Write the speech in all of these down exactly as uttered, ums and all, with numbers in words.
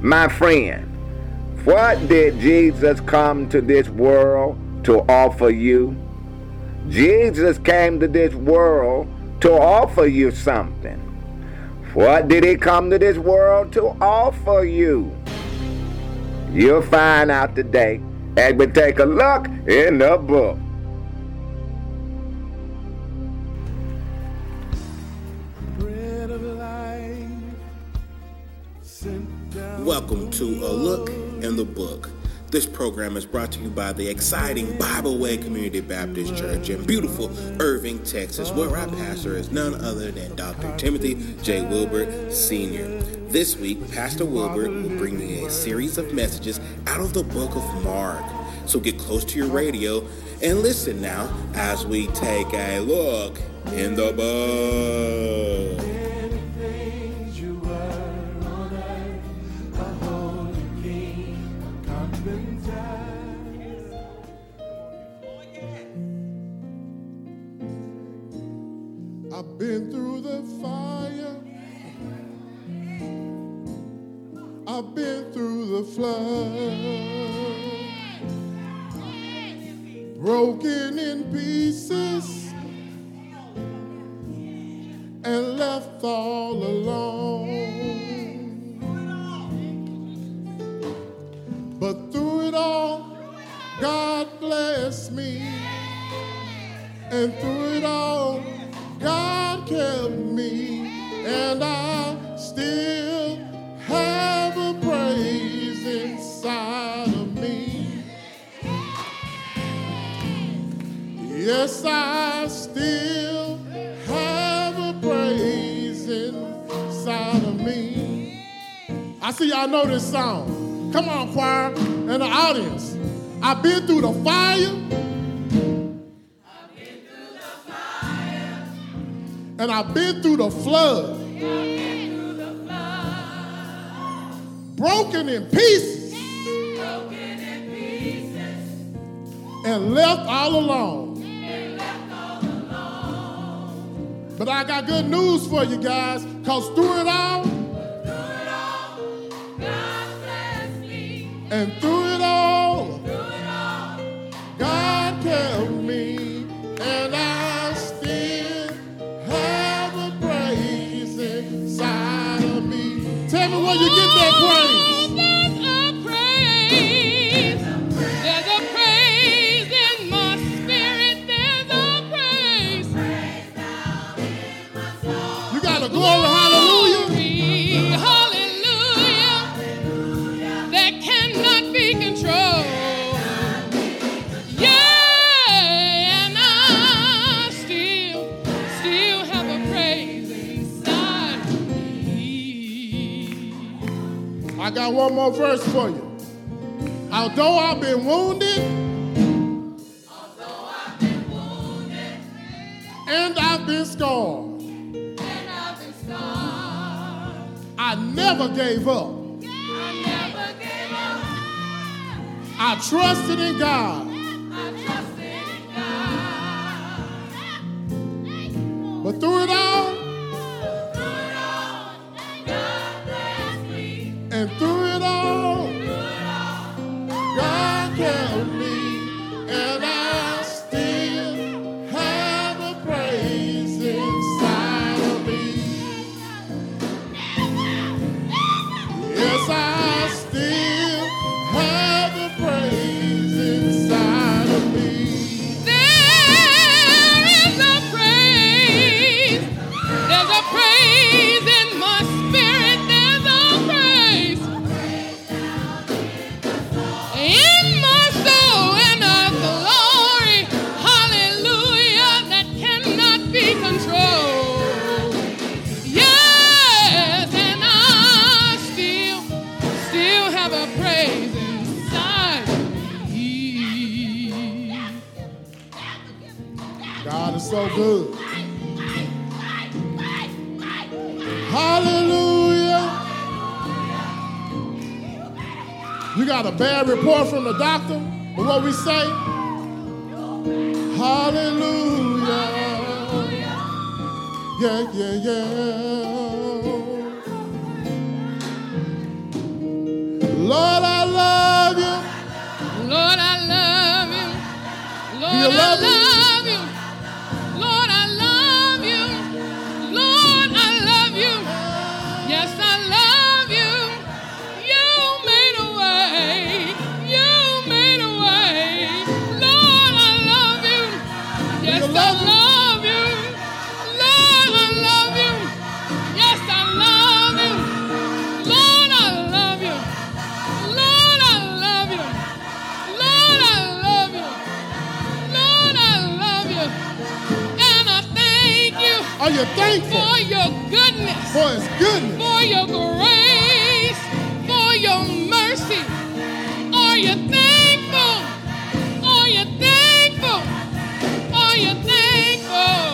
My friend, what did Jesus come to this world to offer you? Jesus came to this world to offer you something. What did he come to this world to offer you? You'll find out today as we take a look in the book. Bread of life, sent down. Welcome to A Look in the Book. This program is brought to you by the exciting Bible Way Community Baptist Church in beautiful Irving, Texas, where our pastor is none other than Doctor Timothy J. Wilbert, Senior This week, Pastor Wilbert will bring you a series of messages out of the book of Mark. So get close to your radio and listen now as we take a look in the book. I've been through the fire. I've been through the flood. Broken in pieces and left all alone. But through it all, God blessed me. And through it all, God kept me, and I still have a praise inside of me. Yes, I still have a praise inside of me. I see y'all know this song. Come on, choir, and the audience. I've been through the fire. And I've been through the flood. Been through the flood. Broken in pieces. Broken in pieces. And left all alone. And left all alone. But I got good news for you guys, because through it all, through it all, God blessed me. And through it all, through it all, God kept me. And I still have a praise inside of me. Tell me where you get that praise. There's a praise. There's a praise in my spirit. There's a praise. You got a glory, hallelujah. Hallelujah. That cannot be controlled. I got one more verse for you. Although I've been wounded, Although I've been wounded, and I've been scarred, and I've been scarred, I never gave up. I never gave up. I trusted in God. I trusted in God. But through it all, Through it all, God blessed me. and through it all, Through it all, God kept me, and I still have a praise inside of me. Yes, I still have a praise inside of me. there is a praise. There's a praise in my spirit. There's a praise in my soul and a glory. Hallelujah, that cannot be controlled. Yes, and I still, still have a praise inside me. God is so good. Hallelujah. You got a bad report from the doctor, but what we say? Hallelujah. Yeah, yeah, yeah. you love him? love you. Lord, I love you. Lord, I love you. Yes, I love you. You made a way. You made a way. Lord, I love you. Yes, I love you. Lord, I love you. Yes, I love you. Lord, I love you. Lord, I love you. Lord, I love you. Lord, I love you. And I thank you Are you thankful for your goodness, for his goodness? for your grace, for your mercy. Are you thankful? Are you thankful? Are you thankful?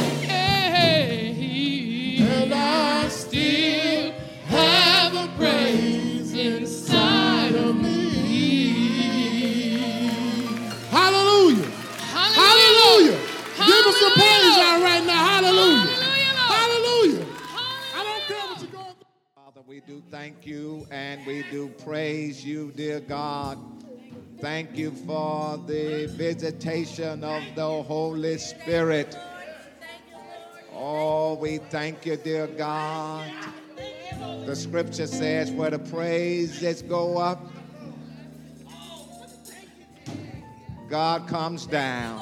Hey, And I still have a praise inside of me. Hallelujah. Hallelujah. Give us some praise out right now. Hallelujah. Hallelujah. I don't care what you're going through. Father, we do thank you and we do praise you, dear God. Thank you for the visitation of the Holy Spirit. Oh, we thank you, dear God. The scripture says where the praises go up, God comes down.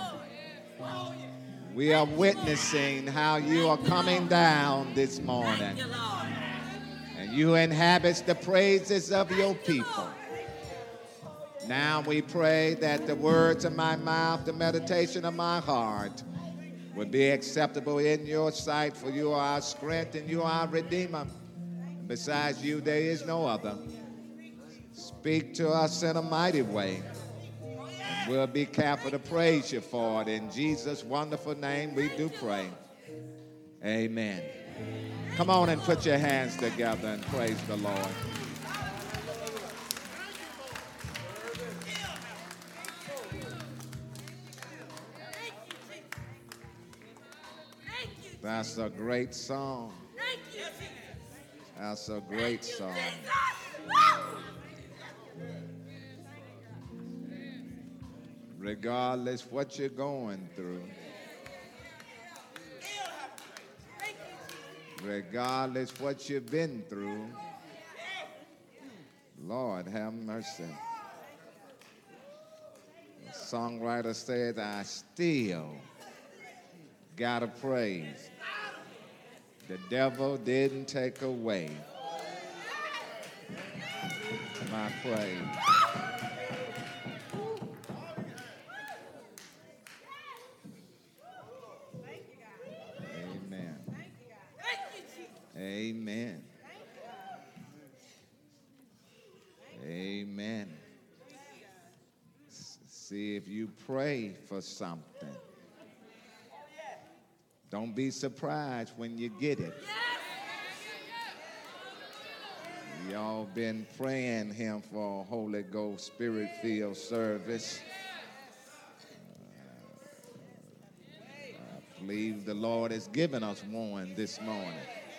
We are witnessing how you are coming down this morning. And you inhabit the praises of your people. Now we pray that the words of my mouth, the meditation of my heart, would be acceptable in your sight, for you are our strength and you are our Redeemer. Besides you, there is no other. Speak to us in a mighty way. And we'll be careful to praise you for it. In Jesus' wonderful name, we do pray. Amen. Come on and put your hands together and praise the Lord. That's a great song. That's a great song. Regardless what you're going through, regardless what you've been through, Lord have mercy. The songwriter said, I still gotta praise. The devil didn't take away my praise. Amen. Amen. Amen. S- See, if you pray for something, don't be surprised when you get it. Y'all been praying him for a Holy Ghost Spirit-filled service. Uh, I believe the Lord has given us one this morning.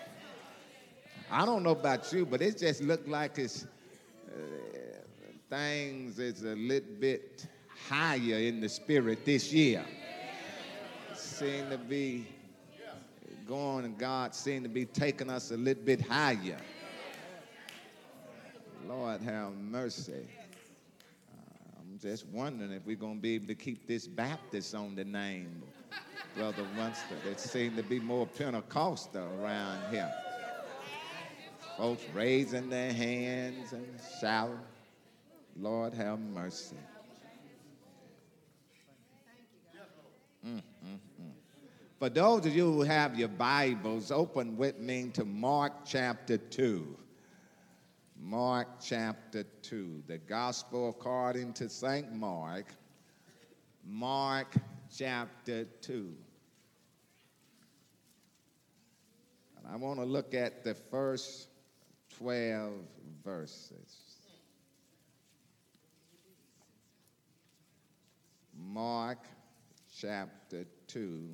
I don't know about you, but it just looked like it's uh, things is a little bit higher in the spirit this year. It seemed to be going, and God seemed to be taking us a little bit higher. Lord have mercy. Uh, I'm just wondering if we're going to be able to keep this Baptist on the name, Brother Winston. It seemed to be more Pentecostal around here. Folks raising their hands and shouting, Lord have mercy. Mm, mm, mm. For those of you who have your Bibles, open with me to Mark chapter two. Mark chapter two, the Gospel according to Saint Mark, Mark chapter two. And I want to look at the first twelve verses. Mark chapter two,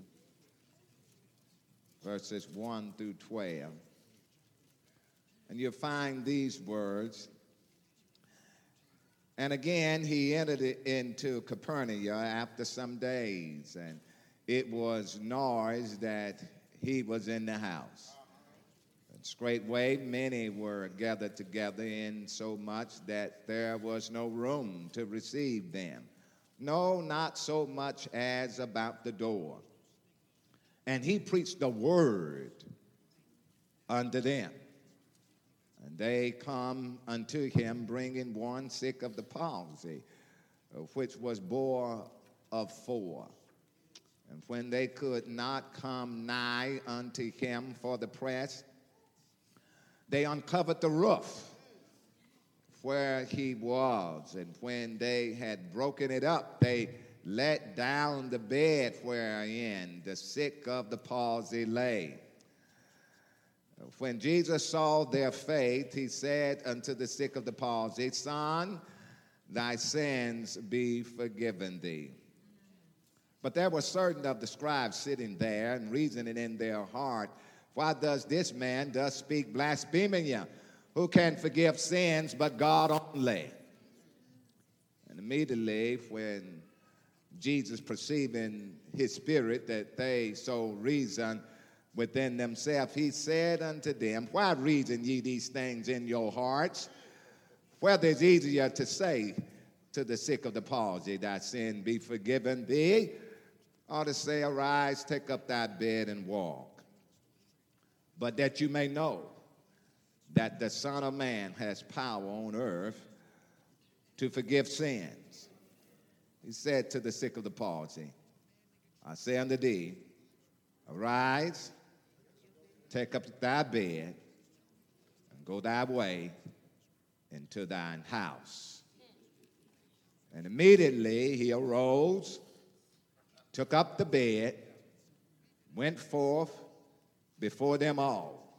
verses one through twelve. And you'll find these words. And again, he entered into Capernaum after some days, and it was noise that he was in the house. And straightway many were gathered together, in so much that there was no room to receive them. No, not so much as about the door. And he preached the word unto them. And they come unto him, bringing one sick of the palsy, which was bore of four. And when they could not come nigh unto him for the press, they uncovered the roof where he was. And when they had broken it up, they let down the bed wherein the sick of the palsy lay. When Jesus saw their faith, he said unto the sick of the palsy, Son, thy sins be forgiven thee. But there were certain of the scribes sitting there and reasoning in their heart, Why does this man thus speak blaspheming? Who can forgive sins but God only? And immediately when Jesus, perceiving his spirit that they so reason within themselves, he said unto them, Why reason ye these things in your hearts? Whether it's easier to say to the sick of the palsy, Thy sin be forgiven thee, or to say, Arise, take up thy bed and walk. But that you may know that the Son of Man has power on earth to forgive sins. He said to the sick of the palsy, I say unto thee, Arise, take up thy bed, and go thy way into thine house. And immediately he arose, took up the bed, went forth before them all,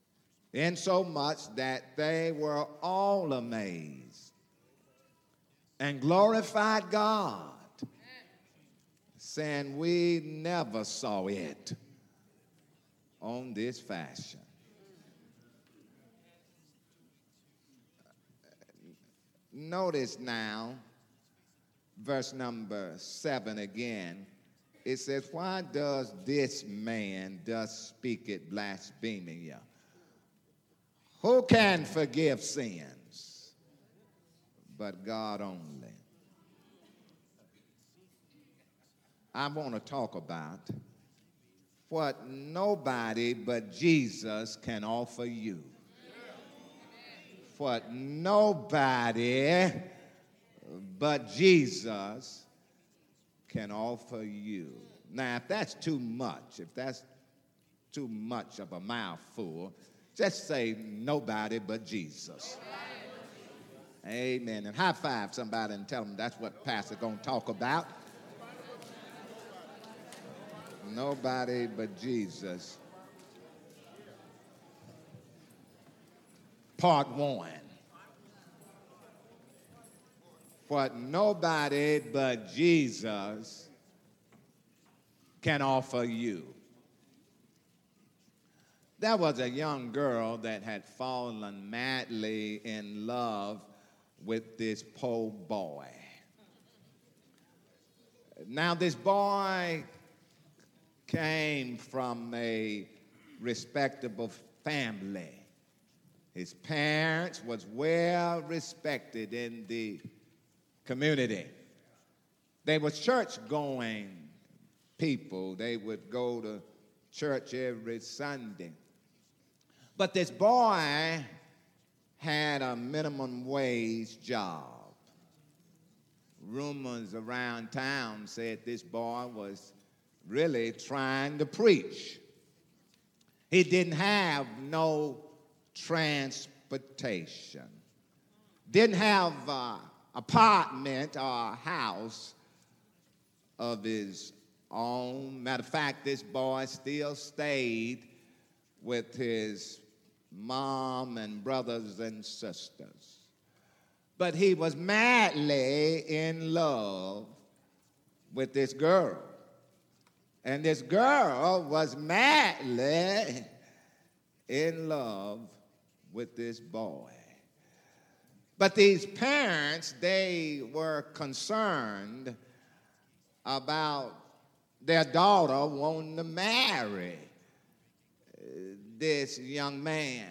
insomuch that they were all amazed, and glorified God, saying, We never saw it on this fashion. Notice now, verse number seven again. It says, Why does this man thus speak it blaspheming? Who can forgive sins but God only? I want to talk about what nobody but Jesus can offer you. What nobody but Jesus can offer you. Now, if that's too much, if that's too much of a mouthful, just say nobody but Jesus. Amen. And high five somebody and tell them that's what Pastor's going to talk about. Nobody but Jesus. Part one. What nobody but Jesus can offer you. There was a young girl that had fallen madly in love with this poor boy. Now, this boy came from a respectable family. His parents was well respected in the community. They were church-going people. They would go to church every Sunday. But this boy had a minimum wage job. Rumors around town said this boy was really trying to preach. He didn't have no transportation. Didn't have an apartment or a house of his own. Matter of fact, this boy still stayed with his mom and brothers and sisters. But he was madly in love with this girl. And this girl was madly in love with this boy. But these parents, they were concerned about their daughter wanting to marry this young man.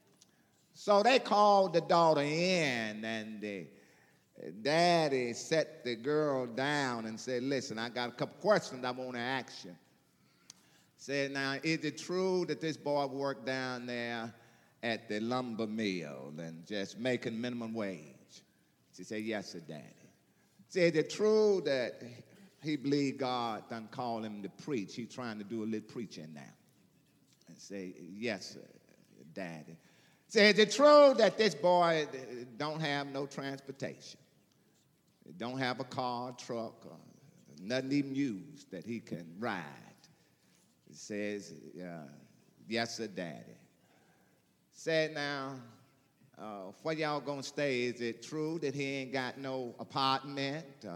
So they called the daughter in, and the daddy set the girl down and said, listen, I got a couple questions I want to ask you. Said, now, is it true that this boy worked down there at the lumber mill and just making minimum wage? She said, yes, sir, Daddy. Said, is it true that he believed God done call him to preach? He's trying to do a little preaching now. And say, yes, sir, Daddy. Said, is it true that this boy don't have no transportation? Don't have a car, truck, or nothing even used that he can ride? It says, uh, yes, sir, Daddy. Said, now, uh, where y'all gonna stay? Is it true that he ain't got no apartment, uh,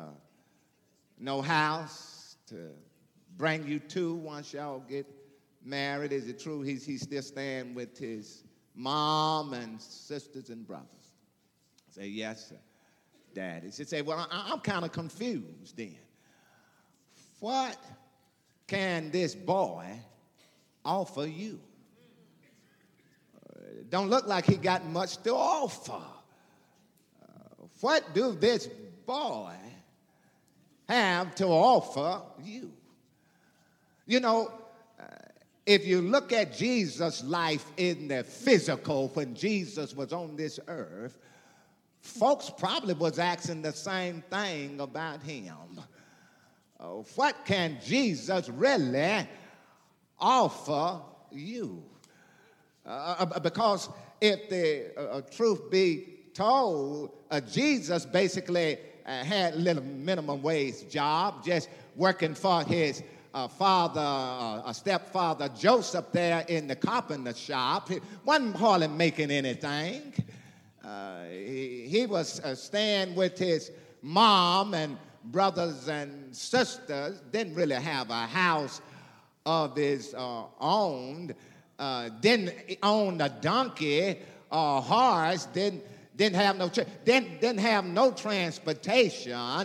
no house to bring you to once y'all get married? Is it true he's, he's still staying with his mom and sisters and brothers? Say, yes, sir, Daddy. She say, well, I, I'm kind of confused then. What can this boy offer you? Uh, don't look like he got much to offer. Uh, what do this boy have to offer you? You know, uh, if you look at Jesus' life in the physical when Jesus was on this earth, folks probably was asking the same thing about him. Uh, what can Jesus really offer you? Uh, because if the uh, truth be told, uh, Jesus basically uh, had a little minimum wage job, just working for his uh, father, uh, a stepfather Joseph there in the carpenter shop. He wasn't hardly making anything. Uh, he, he was uh, staying with his mom and brothers and sisters, didn't really have a house of his uh, own, uh, didn't own a donkey or horse, didn't, didn't, have, no tra- didn't, didn't have no transportation. Uh,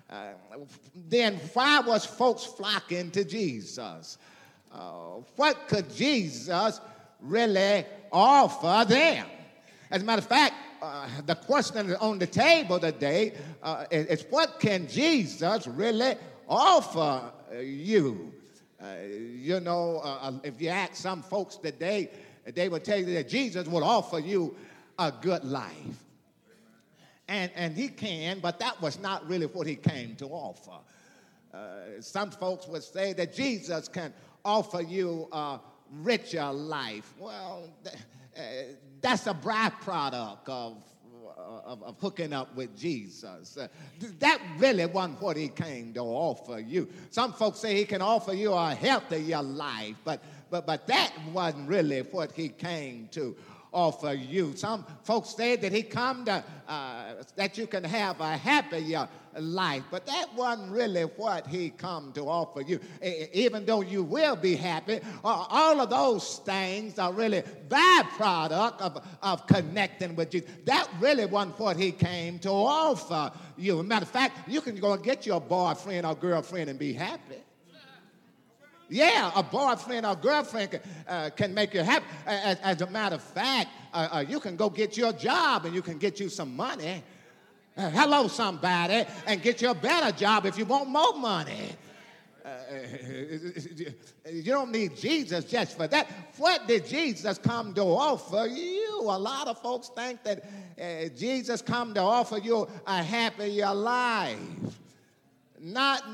then why was folks flocking to Jesus? Uh, what could Jesus really offer them? As a matter of fact, uh, the question on the table today uh, is, is what can Jesus really offer you? Uh, you know, uh, if you ask some folks today, they will tell you that Jesus will offer you a good life. And, and he can, but that was not really what he came to offer. Uh, some folks would say that Jesus can offer you a richer life. Well, th- uh, that's a byproduct of, of, of hooking up with Jesus. Uh, that really wasn't what he came to offer you. Some folks say he can offer you a healthier life, but, but, but that wasn't really what he came to offer you. Some folks say that he come to, uh, that you can have a happier life, but that wasn't really what he come to offer you. E- even though you will be happy, uh, all of those things are really byproduct of, of connecting with Jesus. That really wasn't what he came to offer you. As a matter of fact, you can go and get your boyfriend or girlfriend and be happy. Yeah, a boyfriend or girlfriend can, uh, can make you happy. As, as a matter of fact, uh, uh, you can go get your job and you can get you some money. Uh, hello, somebody, and get you a better job if you want more money. Uh, you don't need Jesus just for that. What did Jesus come to offer you? A lot of folks think that uh, Jesus come to offer you a happier life. Not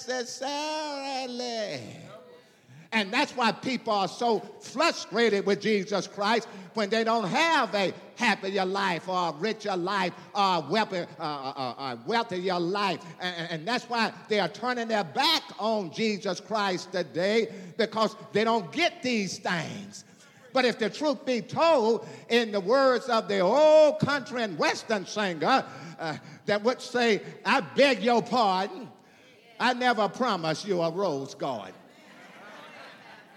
necessarily. And that's why people are so frustrated with Jesus Christ when they don't have a happier life or a richer life or a wealthier, uh, uh, uh, wealthier life. And, and that's why they are turning their back on Jesus Christ today, because they don't get these things. But if the truth be told, in the words of the old country and western singer, uh, that would say, I beg your pardon, I never promised you a rose garden.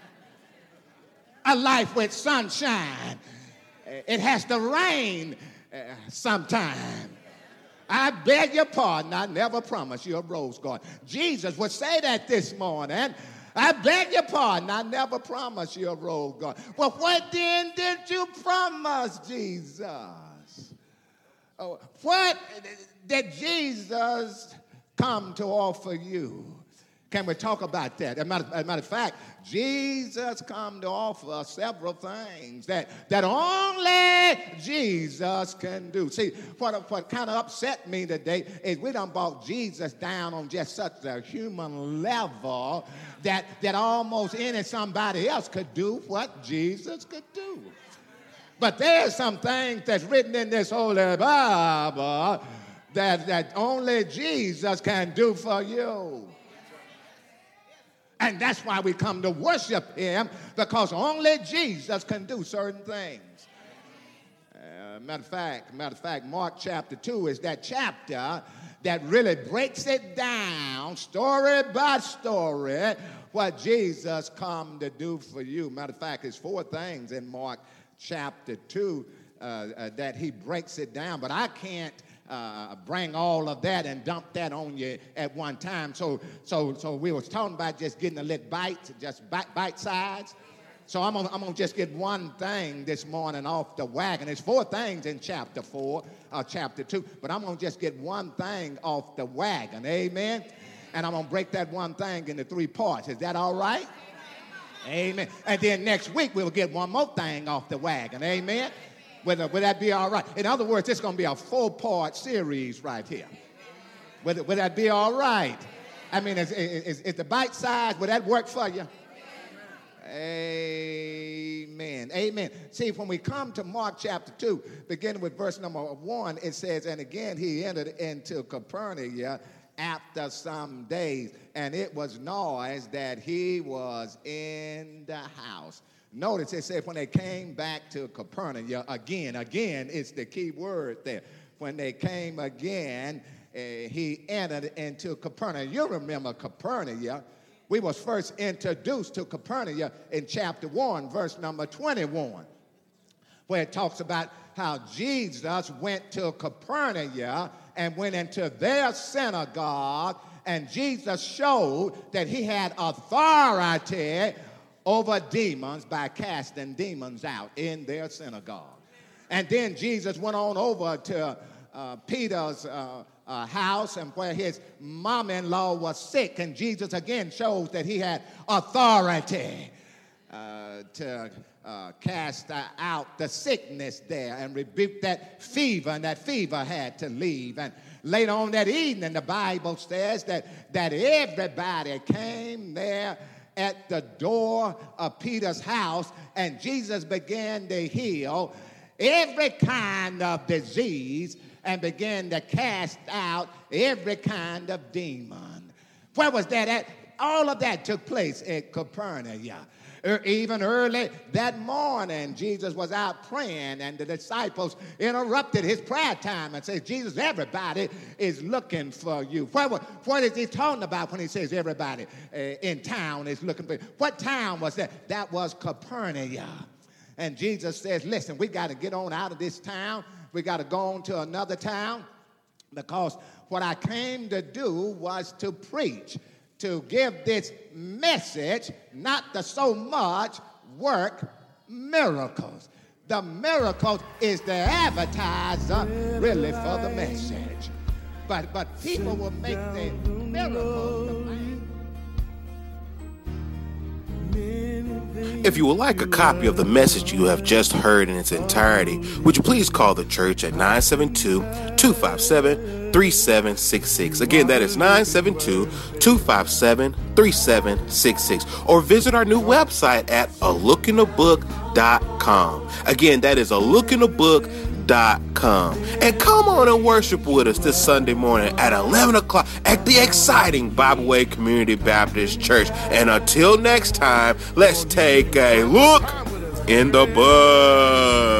A life with sunshine. It has to rain uh, sometime. I beg your pardon, I never promised you a rose garden. Jesus would say that this morning. I beg your pardon, I never promised you a rose garden. Well, what then did you promise, Jesus? Oh, what did Jesus come to offer you? Can we talk about that? As a matter, as a matter of fact, Jesus come to offer several things that, that only Jesus can do. See, what, what kind of upset me today is we done brought Jesus down on just such a human level that, that almost any somebody else could do what Jesus could do. But there's some things that's written in this Holy Bible that, that only Jesus can do for you. And that's why we come to worship him, because only Jesus can do certain things. Uh, matter of fact, matter of fact, Mark chapter two is that chapter that really breaks it down, story by story, what Jesus come to do for you. Matter of fact, there's four things in Mark chapter two uh, uh, that he breaks it down, but I can't Uh, bring all of that and dump that on you at one time. So, so, so we was talking about just getting a little bite, just bite, bite size. So I'm gonna, I'm gonna just get one thing this morning off the wagon. There's four things in chapter four, uh, chapter two, but I'm gonna just get one thing off the wagon. Amen. And I'm gonna break that one thing into three parts. Is that all right? Amen. And then next week we'll get one more thing off the wagon. Amen. Would, would that be all right? In other words, it's going to be a four-part series right here. Would, would that be all right? I mean, is, is, is the bite size, would that work for you? Amen. Amen. See, when we come to Mark chapter two, beginning with verse number one, it says, and again he entered into Capernaum after some days, and it was noised that he was in the house. Notice it said when they came back to Capernaum, again, again, it's the key word there. When they came again, uh, he entered into Capernaum. You remember Capernaum. We was first introduced to Capernaum in chapter one, verse number twenty-one, where it talks about how Jesus went to Capernaum and went into their synagogue, and Jesus showed that he had authority over demons by casting demons out in their synagogue. And then Jesus went on over to uh, Peter's uh, uh, house, and where his mom-in-law was sick, and Jesus again shows that he had authority uh, to uh, cast uh, out the sickness there and rebuke that fever, and that fever had to leave. And later on that evening, the Bible says that, that everybody came there at the door of Peter's house, and Jesus began to heal every kind of disease and began to cast out every kind of demon. Where was that at? All of that took place at Capernaum. Even early that morning, Jesus was out praying, and the disciples interrupted his prayer time and said, Jesus, everybody is looking for you. What, what is he talking about when he says everybody uh, in town is looking for you? What town was that? That was Capernaum. And Jesus says, listen, we got to get on out of this town. We got to go on to another town, because what I came to do was to preach, to give this message, not to so much work miracles. The miracles is the advertiser really for the message. But but people will make the miracles the main. If you would like a copy of the message you have just heard in its entirety, would you please call the church at nine seven two, two five seven, three seven six six. Again, that is nine seven two, two five seven, three seven six six. Or visit our new website at a look in the book dot com. Again, that is a look in the book dot com. And come on and worship with us this Sunday morning at eleven o'clock at the exciting Bible Way Community Baptist Church. And until next time, let's take a look in the book.